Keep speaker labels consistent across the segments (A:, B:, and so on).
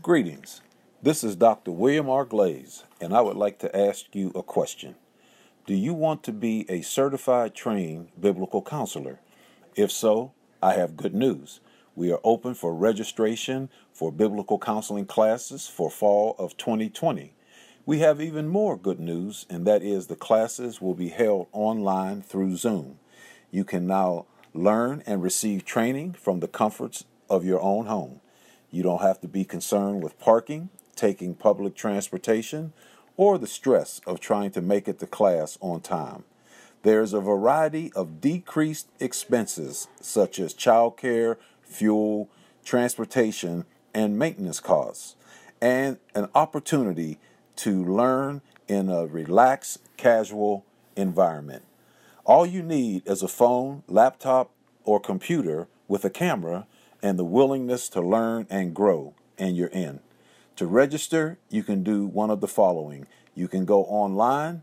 A: Greetings. This is Dr. William R. Glaze, and I would like to ask you a question. Do you want to be a certified trained biblical counselor? If so, I have good news. We are open for registration for biblical counseling classes for fall of 2020. We have even more good news, and that is the classes will be held online through Zoom. You can now learn and receive training from the comforts of your own home. You don't have to be concerned with parking, taking public transportation, or the stress of trying to make it to class on time. There's a variety of decreased expenses such as childcare, fuel, transportation, and maintenance costs, and an opportunity to learn in a relaxed, casual environment. All you need is a phone, laptop, or computer with a camera and the willingness to learn and grow, and you're in. To register, you can do one of the following. You can go online,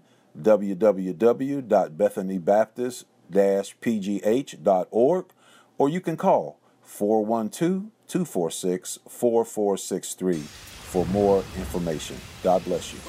A: www.bethanybaptist-pgh.org, or you can call 412-246-4463 for more information. God bless you.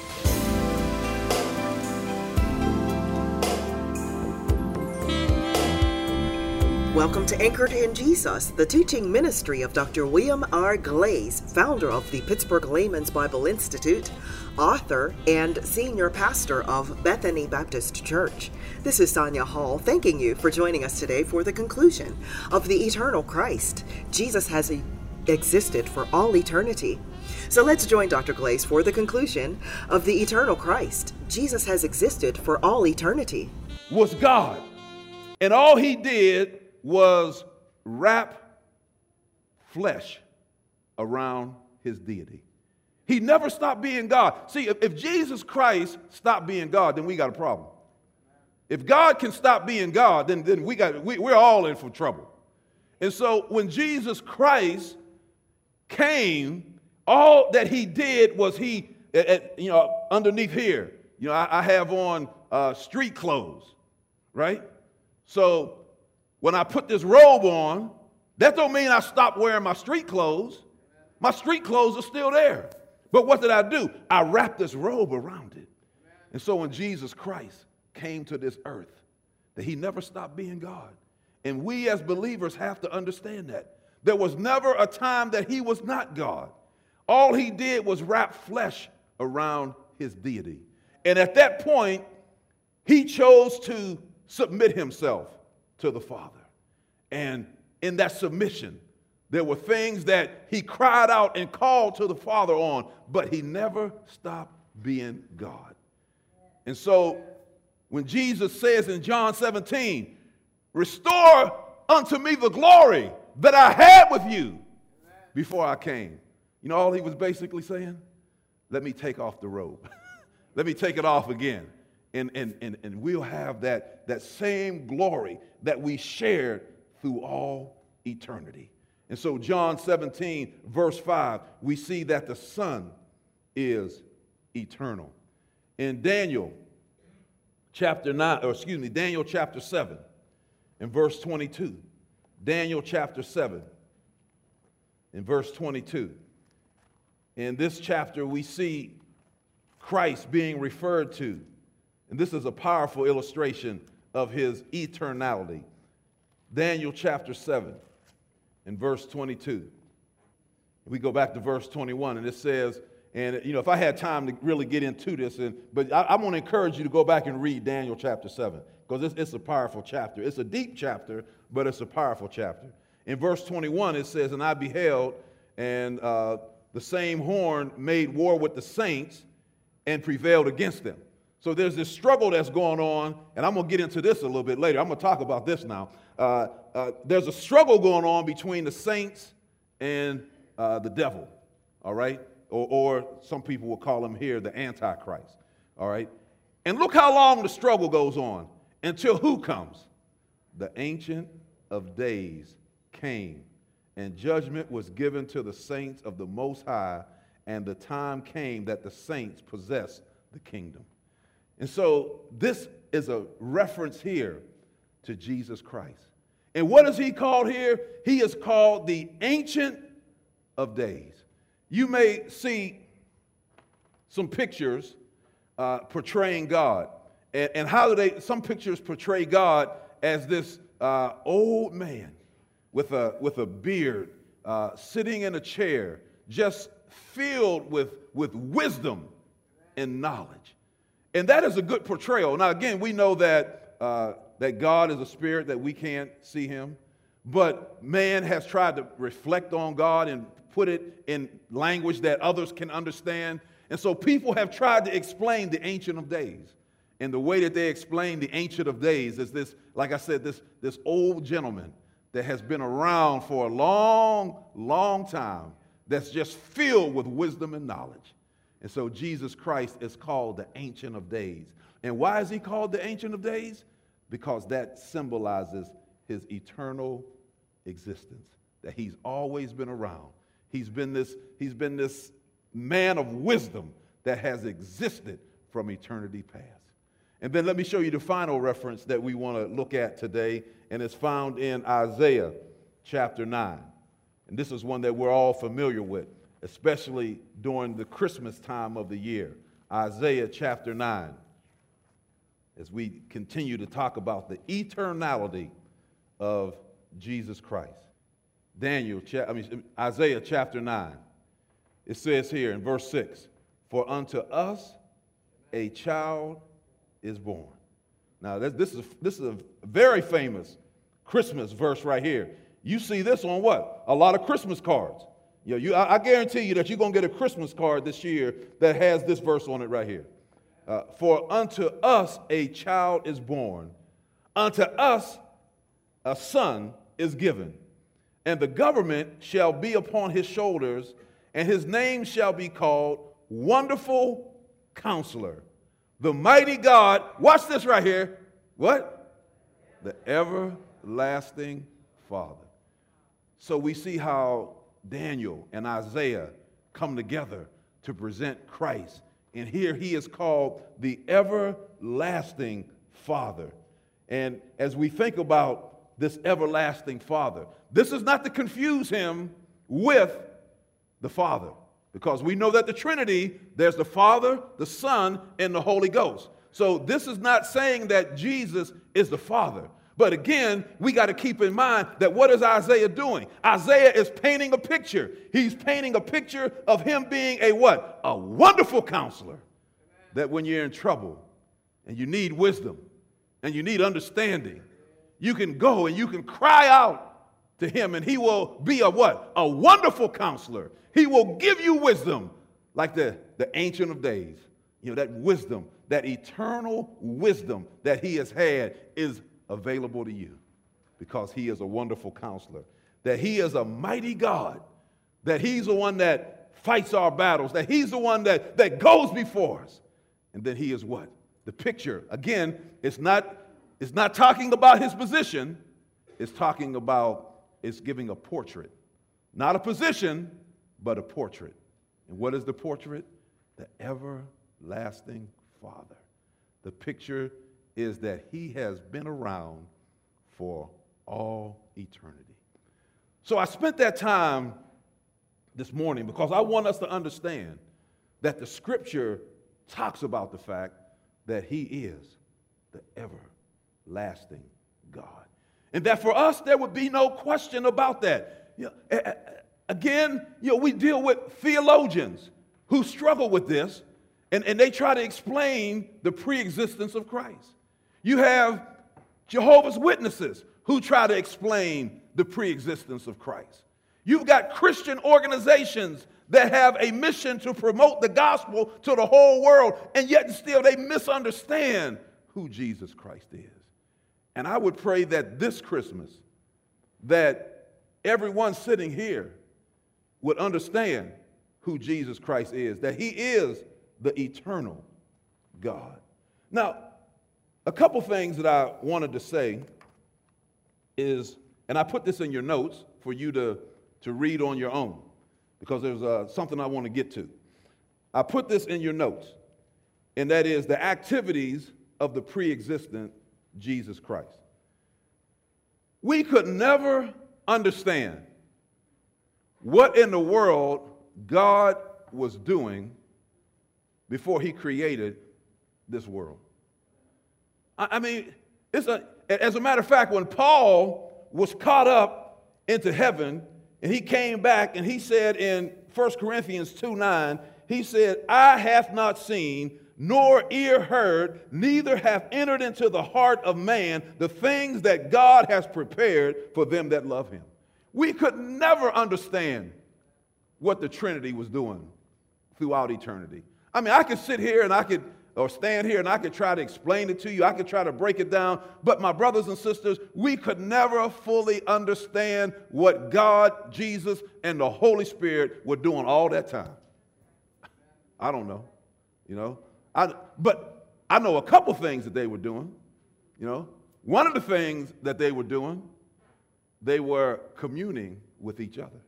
B: Welcome to Anchored in Jesus, the teaching ministry of Dr. William R. Glaze, founder of the Pittsburgh Layman's Bible Institute, author, and senior pastor of Bethany Baptist Church. This is Sonia Hall, thanking you for joining us today for the conclusion of the eternal Christ. Jesus has existed for all eternity. So let's join Dr. Glaze for the conclusion of the eternal Christ. Jesus has existed for all eternity.
C: Was God, and all he did was wrap flesh around his deity. He never stopped being God. See, if Jesus Christ stopped being God, then we got a problem. If God can stop being God, then we're all in for trouble. And so when Jesus Christ came, all that he did was underneath here, I have on street clothes, right? So when I put this robe on, that don't mean I stopped wearing my street clothes. My street clothes are still there. But what did I do? I wrapped this robe around it. And so when Jesus Christ came to this earth, that he never stopped being God. And we as believers have to understand that. There was never a time that he was not God. All he did was wrap flesh around his deity. And at that point, he chose to submit himself to the Father. And in that submission, there were things that he cried out and called to the Father on, but he never stopped being God. And so when Jesus says in John 17, restore unto me the glory that I had with you before I came. You know all he was basically saying? Let me take off the robe. Let me take it off again. And we'll have that same glory that we shared through all eternity. And so John 17, verse 5, we see that the Son is eternal. In Daniel chapter 7, in verse 22. Daniel chapter 7, in verse 22. In this chapter, we see Christ being referred to. And this is a powerful illustration of his eternality. Daniel chapter 7 and verse 22. We go back to verse 21 and it says, and if I had time to really get into this, but I want to encourage you to go back and read Daniel chapter 7 because it's a powerful chapter. It's a deep chapter, but it's a powerful chapter. In verse 21 it says, and I beheld, and the same horn made war with the saints and prevailed against them. So there's this struggle that's going on, and I'm going to get into this a little bit later. I'm going to talk about this now. There's a struggle going on between the saints and the devil, all right? Or some people will call him here the Antichrist, all right? And look how long the struggle goes on until who comes? The Ancient of Days came, and judgment was given to the saints of the Most High, and the time came that the saints possessed the kingdom. And so this is a reference here to Jesus Christ. And what is he called here? He is called the Ancient of Days. you may see some pictures portraying God. And how do they, some pictures portray God as this old man with a beard, sitting in a chair, just filled with wisdom and knowledge. And that is a good portrayal. Now, again, we know that that God is a spirit, that we can't see him. But man has tried to reflect on God and put it in language that others can understand. And so people have tried to explain the Ancient of Days. And the way that they explain the Ancient of Days is this, like I said, this old gentleman that has been around for a long, long time, that's just filled with wisdom and knowledge. And so Jesus Christ is called the Ancient of Days. And why is he called the Ancient of Days? Because that symbolizes his eternal existence, that he's always been around. He's been this man of wisdom that has existed from eternity past. And then let me show you the final reference that we want to look at today, and it's found in Isaiah chapter 9. And this is one that we're all familiar with, especially during the Christmas time of the year. Isaiah chapter 9, as we continue to talk about the eternality of Jesus Christ. Isaiah chapter 9. It says here in verse 6, "For unto us a child is born." Now, this is a very famous Christmas verse right here. You see this on what? A lot of Christmas cards. I guarantee you that you're going to get a Christmas card this year that has this verse on it right here. "For unto us a child is born, unto us a son is given, and the government shall be upon his shoulders, and his name shall be called Wonderful Counselor, the Mighty God." Watch this right here. What? "The Everlasting Father." So we see how Daniel and Isaiah come together to present Christ. And here he is called the Everlasting Father. And as we think about this Everlasting Father, this is not to confuse him with the Father, because we know that the Trinity, there's the Father, the Son, and the Holy Ghost. So this is not saying that Jesus is the Father. But again, we got to keep in mind that what is Isaiah doing? Isaiah is painting a picture. He's painting a picture of him being a what? A wonderful counselor. That when you're in trouble and you need wisdom and you need understanding, you can go and you can cry out to him, and he will be a what? A wonderful counselor. He will give you wisdom like the Ancient of Days. That wisdom, that eternal wisdom that he has had is available to you because he is a wonderful counselor, that he is a mighty God, that he's the one that fights our battles, that he's the one that goes before us. And then he is what? The picture. Again, it's not talking about his position. It's giving a portrait. Not a position, but a portrait. And what is the portrait? The Everlasting Father. The picture is that he has been around for all eternity. So I spent that time this morning because I want us to understand that the scripture talks about the fact that he is the everlasting God. And that for us, there would be no question about that. Again, we deal with theologians who struggle with this, and they try to explain the pre-existence of Christ. You have Jehovah's Witnesses who try to explain the pre-existence of Christ. You've got Christian organizations that have a mission to promote the gospel to the whole world, and yet still they misunderstand who Jesus Christ is. And I would pray that this Christmas, that everyone sitting here would understand who Jesus Christ is, that he is the eternal God. Now, a couple things that I wanted to say is, and I put this in your notes for you to read on your own, because there's something I want to get to. I put this in your notes, and that is the activities of the pre-existent Jesus Christ. We could never understand what in the world God was doing before he created this world. I mean, as a matter of fact, when Paul was caught up into heaven and he came back and he said in 1 Corinthians 2:9, he said, "I hath not seen, nor ear heard, neither hath entered into the heart of man the things that God has prepared for them that love him." We could never understand what the Trinity was doing throughout eternity. I mean, I could sit here and or stand here and I could try to explain it to you. I could try to break it down. But my brothers and sisters, we could never fully understand what God, Jesus, and the Holy Spirit were doing all that time. I don't know, but I know a couple things that they were doing, One of the things that they were doing, they were communing with each other.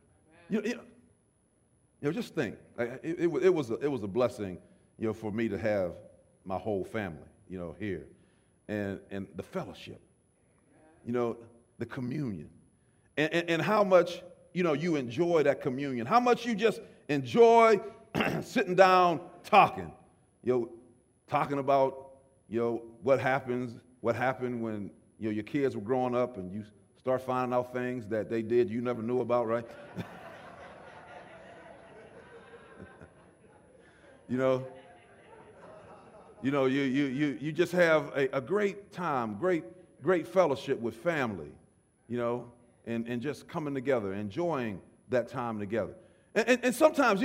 C: Just think. It was a blessing, for me to have my whole family, here, and the fellowship, the communion, and how much, you enjoy that communion, how much you just enjoy sitting down talking, talking about, what happened when, your kids were growing up and you start finding out things that they did you never knew about, right? You just have a great time, great fellowship with family, and just coming together, enjoying that time together. And sometimes,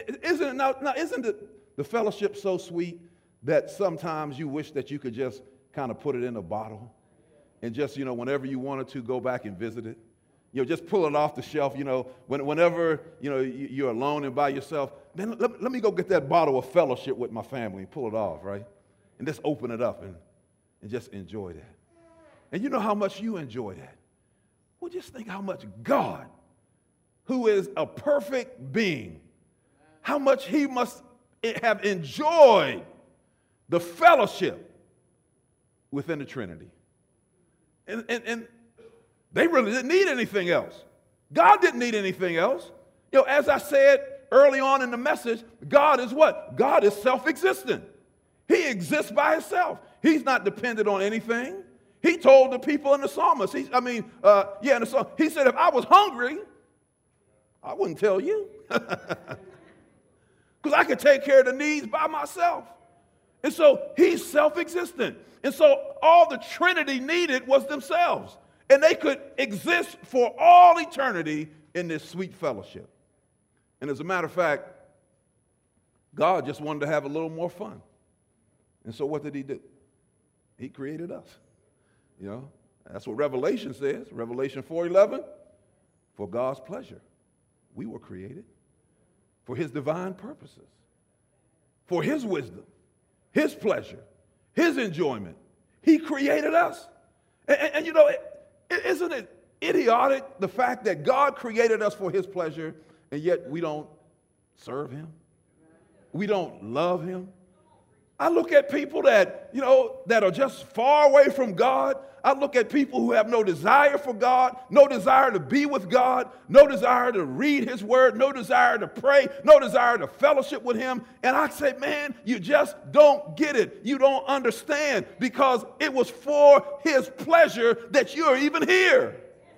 C: isn't the fellowship so sweet that sometimes you wish that you could just kind of put it in a bottle and just, whenever you wanted to, go back and visit it. Just pull it off the shelf, whenever, you're alone and by yourself, then let me go get that bottle of fellowship with my family and pull it off, right? And just open it up and just enjoy that. And you know how much you enjoy that. Well, just think how much God, who is a perfect being, how much he must have enjoyed the fellowship within the Trinity. And they really didn't need anything else. God didn't need anything else. As I said early on in the message, God is what? God is self-existent. He exists by himself. He's not dependent on anything. He told the people in the psalmist, in the psalm, he said, if I was hungry, I wouldn't tell you. Because I could take care of the needs by myself. And so he's self-existent. And so all the Trinity needed was themselves. And they could exist for all eternity in this sweet fellowship. And as a matter of fact, God just wanted to have a little more fun. And so what did he do? He created us. That's what Revelation says. Revelation 4:11, for God's pleasure, we were created for his divine purposes, for his wisdom, his pleasure, his enjoyment. He created us. And isn't it idiotic, the fact that God created us for his pleasure, and yet we don't serve him? We don't love him? I look at people that, that are just far away from God. I look at people who have no desire for God, no desire to be with God, no desire to read his word, no desire to pray, no desire to fellowship with him. And I say, man, you just don't get it. You don't understand, because it was for his pleasure that you're even here.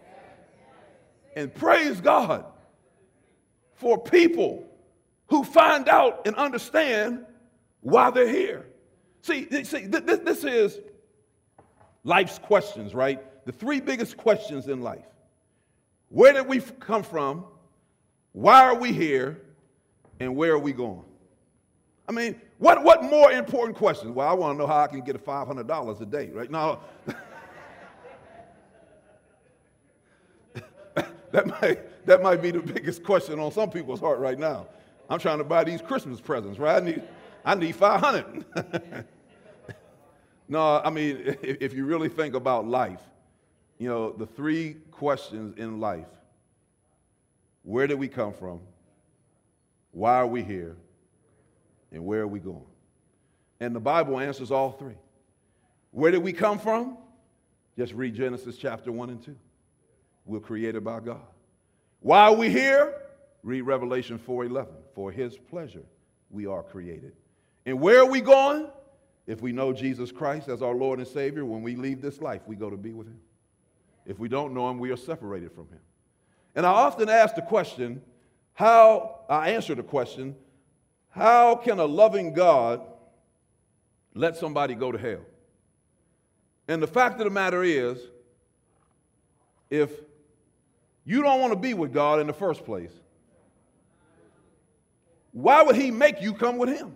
C: And praise God for people who find out and understand why they're here. See, this is life's questions, right? The three biggest questions in life. Where did we come from? Why are we here? And where are we going? I mean, what more important questions? Well, I want to know how I can get $500 a day, right? No. That might be the biggest question on some people's heart right now. I'm trying to buy these Christmas presents, right? I need 500. No, I mean, if you really think about life, the three questions in life: where did we come from? Why are we here? And where are we going? And the Bible answers all three. Where did we come from? Just read Genesis chapter 1 and 2. We're created by God. Why are we here? Read Revelation 4:11. For his pleasure we are created. And where are we going? If we know Jesus Christ as our Lord and Savior, when we leave this life, we go to be with him. If we don't know him, we are separated from him. And I often ask the question, how can a loving God let somebody go to hell? And the fact of the matter is, if you don't want to be with God in the first place, why would he make you come with him?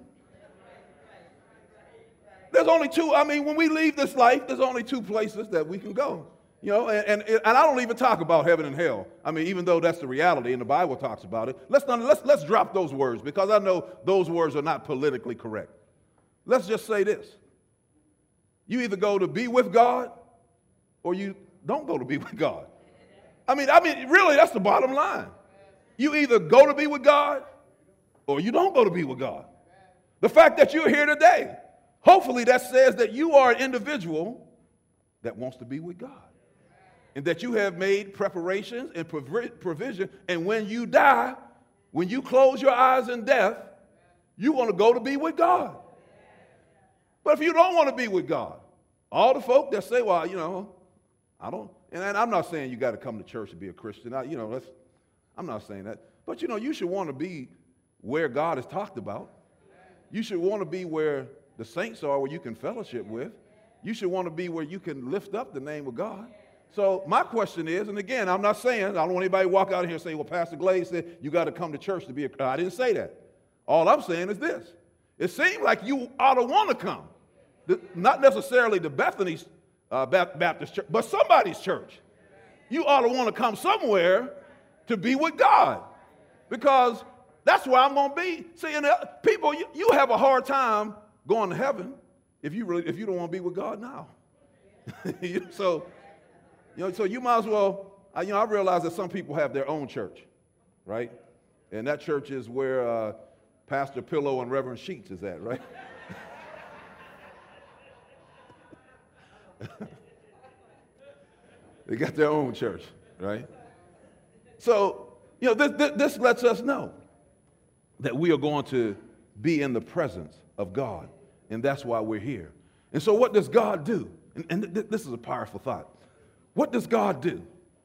C: There's only two, when we leave this life, there's only two places that we can go. You know, and I don't even talk about heaven and hell. Even though that's the reality and the Bible talks about it, let's drop those words, because I know those words are not politically correct. Let's just say this. You either go to be with God or you don't go to be with God. Really, that's the bottom line. You either go to be with God or you don't go to be with God. The fact that you're here today, hopefully that says that you are an individual that wants to be with God, and that you have made preparations and provision, and when you die, when you close your eyes in death, you want to go to be with God. But if you don't want to be with God, all the folk that say, well, I don't, and I'm not saying you got to come to church to be a Christian. I'm not saying that. But, you should want to be where God is talked about. You should want to be where the saints are, where you can fellowship with. You should want to be where you can lift up the name of God. So my question is, and again, I'm not saying, I don't want anybody to walk out here and say, well, Pastor Glaze said you got to come to church to be a Christian. I didn't say that. All I'm saying is this. It seems like you ought to want to come. Not necessarily the Bethany's Baptist church, but somebody's church. You ought to want to come somewhere to be with God, because that's where I'm going to be. See, people, you have a hard time going to heaven if you don't want to be with God now. So you might as well. I realize that some people have their own church, right? And that church is where Pastor Pillow and Reverend Sheets is at, right? They got their own church, right? So, this lets us know that we are going to be in the presence of God, and that's why we're here. And so what does God do? And this is a powerful thought. What does God do?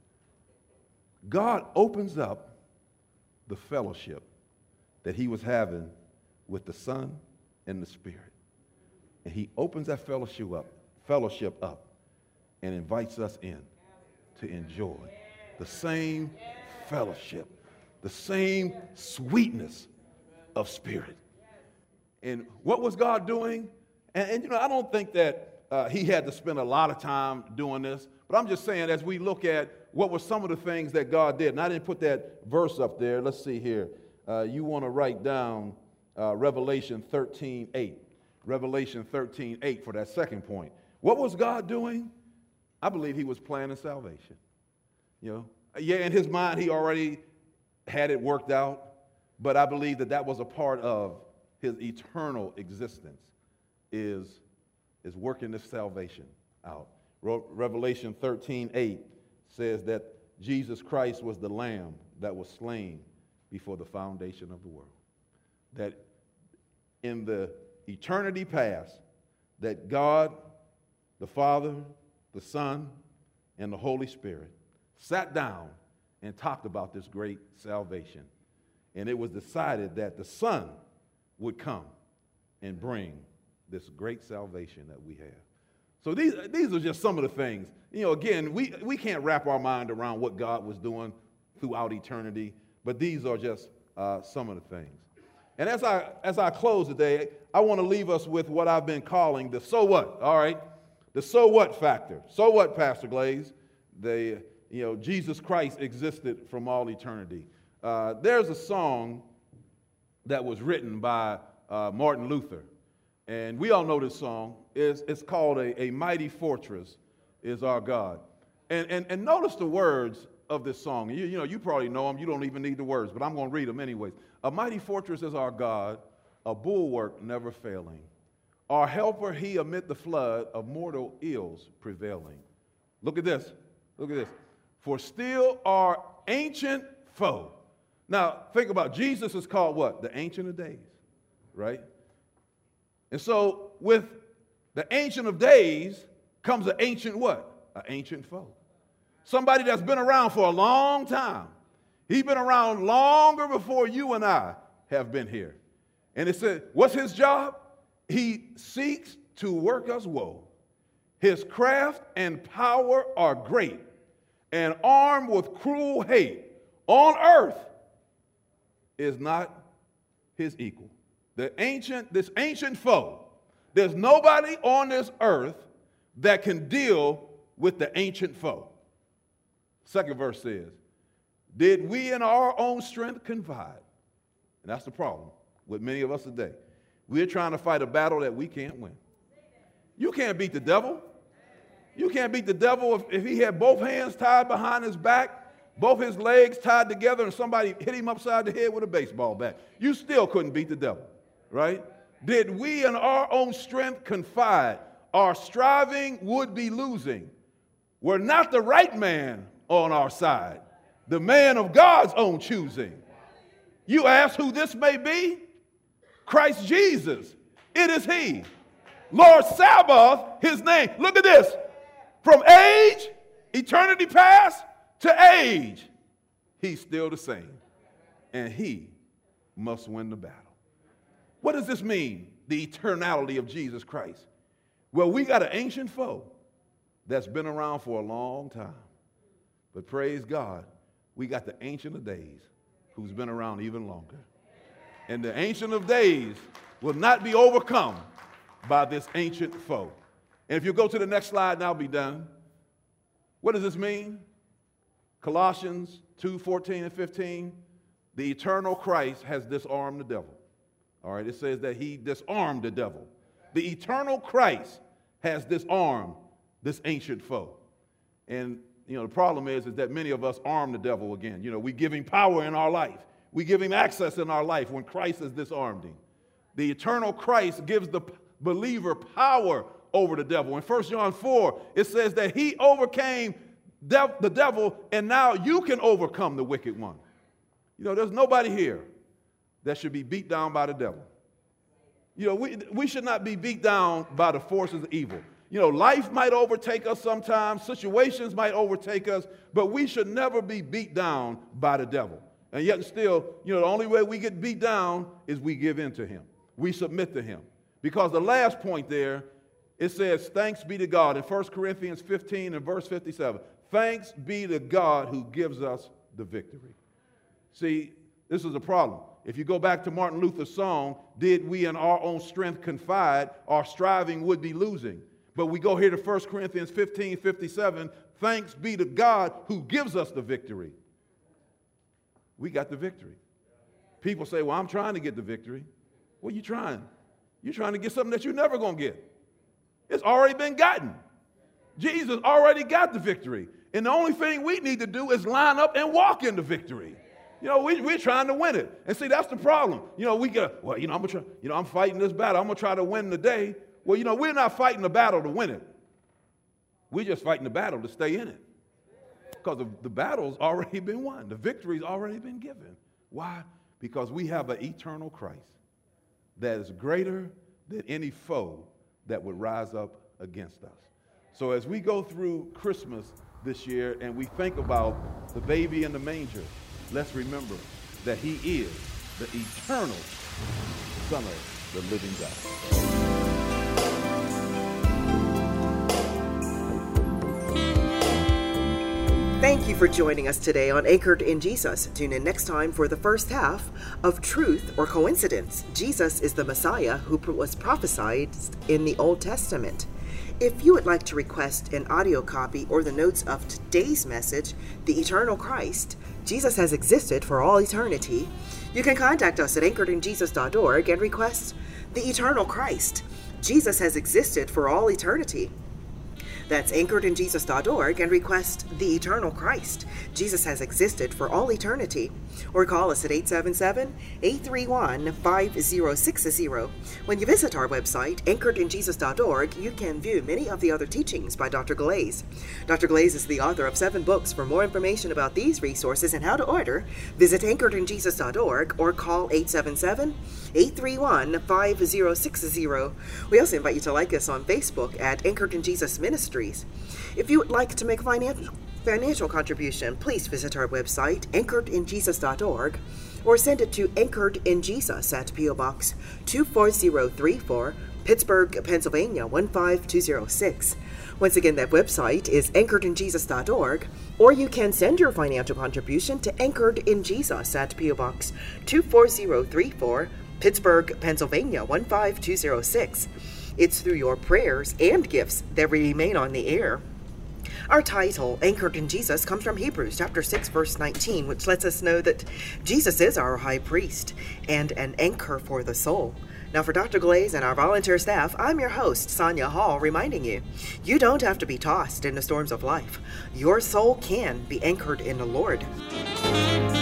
C: God opens up the fellowship that he was having with the Son and the Spirit. And he opens that fellowship up and invites us in to enjoy the same fellowship, the same sweetness of spirit. And what was God doing? And I don't think that he had to spend a lot of time doing this, but I'm just saying, as we look at what were some of the things that God did, and I didn't put that verse up there. Let's see here. You want to write down Revelation 13:8. Revelation 13:8 for that second point. What was God doing? I believe he was planning salvation. In his mind, he already had it worked out, but I believe that was a part of his eternal existence, is working this salvation out. Revelation 13:8 says that Jesus Christ was the Lamb that was slain before the foundation of the world. That in the eternity past, that God, the Father, the Son, and the Holy Spirit sat down and talked about this great salvation. And it was decided that the Son would come and bring this great salvation that we have. So these are just some of the things. Again, we can't wrap our mind around what God was doing throughout eternity, but these are just some of the things. And as I close today, I want to leave us with what I've been calling the so what, all right? The so what factor. So what, Pastor Glaze? Jesus Christ existed from all eternity. There's a song that was written by Martin Luther, and we all know this song. It's called A Mighty Fortress Is Our God. And notice the words of this song. You probably know them. You don't even need the words, but I'm going to read them anyways. A mighty fortress is our God, a bulwark never failing. Our helper he amid the flood of mortal ills prevailing. Look at this. Look at this. For still our ancient foe. Now, think about it. Jesus is called what? The Ancient of Days, right? And so with the Ancient of Days comes an ancient what? An ancient foe. Somebody that's been around for a long time. He's been around longer before you and I have been here. And it said, what's his job? He seeks to work us woe. His craft and power are great, and armed with cruel hate on earth is not his equal. This ancient foe, there's nobody on this earth that can deal with the ancient foe. Second verse says, did we in our own strength confide? And that's the problem with many of us today. We're trying to fight a battle that we can't win. You can't beat the devil. You can't beat the devil if he had both hands tied behind his back, both his legs tied together, and somebody hit him upside the head with a baseball bat. You still couldn't beat the devil, right? Did we in our own strength confide? Our striving would be losing. We're not the right man on our side, the man of God's own choosing. You ask who this may be? Christ Jesus. It is he. Lord Sabaoth, his name. Look at this. From age, eternity past, to age, he's still the same. And he must win the battle. What does this mean, the eternality of Jesus Christ? Well, we got an ancient foe that's been around for a long time. But praise God, we got the Ancient of Days who's been around even longer. And the Ancient of Days will not be overcome by this ancient foe. And if you go to the next slide, and I'll be done. What does this mean? Colossians 2:14 and 15. The eternal Christ has disarmed the devil. All right, it says that he disarmed the devil. The eternal Christ has disarmed this ancient foe. And, the problem is that many of us arm the devil again. We give him power in our life. We give him access in our life when Christ has disarmed him. The eternal Christ gives the believer power over the devil. In 1 John 4, it says that he overcame the devil, and now you can overcome the wicked one. There's nobody here that should be beat down by the devil. We should not be beat down by the forces of evil. Life might overtake us sometimes, situations might overtake us, but we should never be beat down by the devil. And yet still, the only way we get beat down is we give in to him. We submit to him. Because the last point there, it says, thanks be to God in 1 Corinthians 15 and verse 57. Thanks be to God who gives us the victory. See, this is a problem. If you go back to Martin Luther's song, did we in our own strength confide, our striving would be losing. But we go here to 1 Corinthians 15, 57. Thanks be to God who gives us the victory. We got the victory. People say, well, I'm trying to get the victory. What are you trying? You're trying to get something that you're never going to get. It's already been gotten. Jesus already got the victory. And the only thing we need to do is line up and walk in the victory. We're trying to win it. And see, that's the problem. I'm fighting this battle. I'm going to try to win the day. Well, we're not fighting the battle to win it. We're just fighting the battle to stay in it. Because the battle's already been won. The victory's already been given. Why? Because we have an eternal Christ that is greater than any foe that would rise up against us. So as we go through Christmas this year and we think about the baby in the manger, let's remember that he is the eternal Son of the living God.
B: Thank you for joining us today on Anchored in Jesus. Tune in next time for the first half of Truth or Coincidence. Jesus is the Messiah who was prophesied in the Old Testament. If you would like to request an audio copy or the notes of today's message, The Eternal Christ, Jesus has existed for all eternity, you can contact us at anchoredinjesus.org and request The Eternal Christ. Jesus has existed for all eternity. That's anchoredinjesus.org and request The Eternal Christ. Jesus has existed for all eternity. or call us at 877-831-5060. When you visit our website, anchoredinjesus.org, you can view many of the other teachings by Dr. Glaze. Dr. Glaze is the author of 7 books. For more information about these resources and how to order, visit anchoredinjesus.org or call 877-831-5060. We also invite you to like us on Facebook at Anchored in Jesus Ministries. If you would like to make a financial contribution, please visit our website, anchoredinjesus.org, or send it to Anchored in Jesus at P.O. Box 24034, Pittsburgh, Pennsylvania 15206. Once again, that website is anchoredinjesus.org, or you can send your financial contribution to Anchored in Jesus at P.O. Box 24034, Pittsburgh, Pennsylvania 15206. It's through your prayers and gifts that we remain on the air. Our title, Anchored in Jesus, comes from Hebrews chapter 6, verse 19, which lets us know that Jesus is our high priest and an anchor for the soul. Now, for Dr. Glaze and our volunteer staff, I'm your host, Sonia Hall, reminding you, you don't have to be tossed in the storms of life. Your soul can be anchored in the Lord.